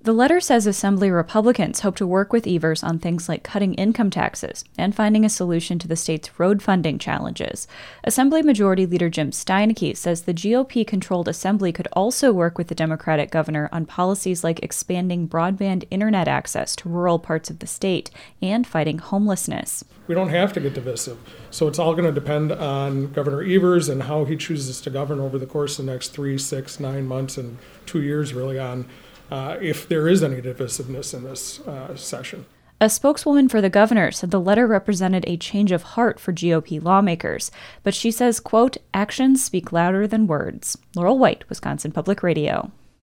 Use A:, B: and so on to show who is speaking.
A: The letter says Assembly Republicans hope to work with Evers on things like cutting income taxes and finding a solution to the state's road funding challenges. Assembly Majority Leader Jim Steineke says the GOP-controlled Assembly could also work with the Democratic governor on policies like expanding broadband internet access to rural parts of the state and fighting homelessness.
B: We don't have to get divisive, so it's all going to depend on Governor Evers and how he chooses to govern over the course of the next 3, 6, 9 months and 2 years, really, on if there is any divisiveness in this session.
A: A spokeswoman for the governor said the letter represented a change of heart for GOP lawmakers, but she says, quote, actions speak louder than words. Laurel White, Wisconsin Public Radio.